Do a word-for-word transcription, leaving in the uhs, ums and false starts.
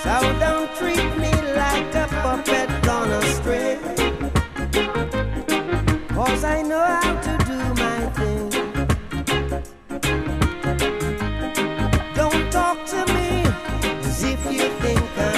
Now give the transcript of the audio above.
So don't treat me like a puppet gone astray. Cause I know how to do my thing. Don't talk to me as if you think I'm